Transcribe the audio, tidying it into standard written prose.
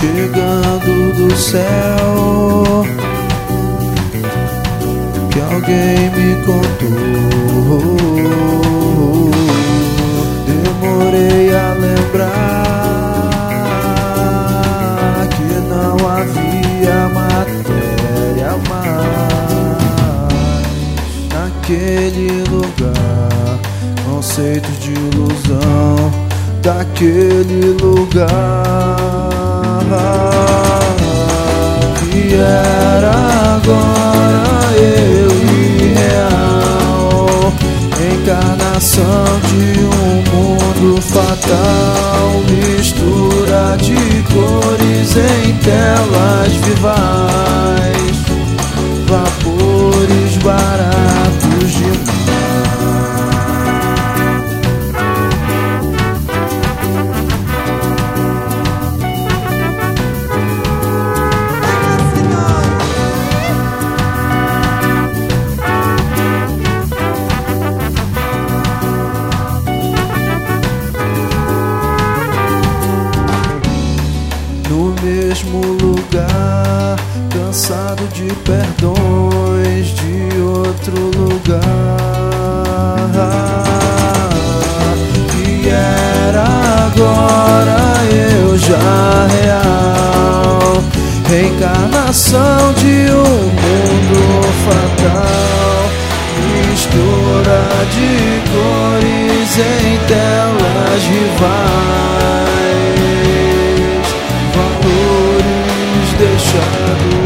chegando do céu, que alguém me contou. Demorei a lembrar que não havia matéria mais naquele lugar, conceitos de ilusão daquele lugar. E era agora eu irreal, encarnação de um mundo fatal, mistura de cores em telas vivas, vapores baratos demais. No mesmo lugar, cansado de perdões de outro lugar. E era agora eu já real, reencarnação de um mundo fatal, mistura de cores em telas rivais, valores deixados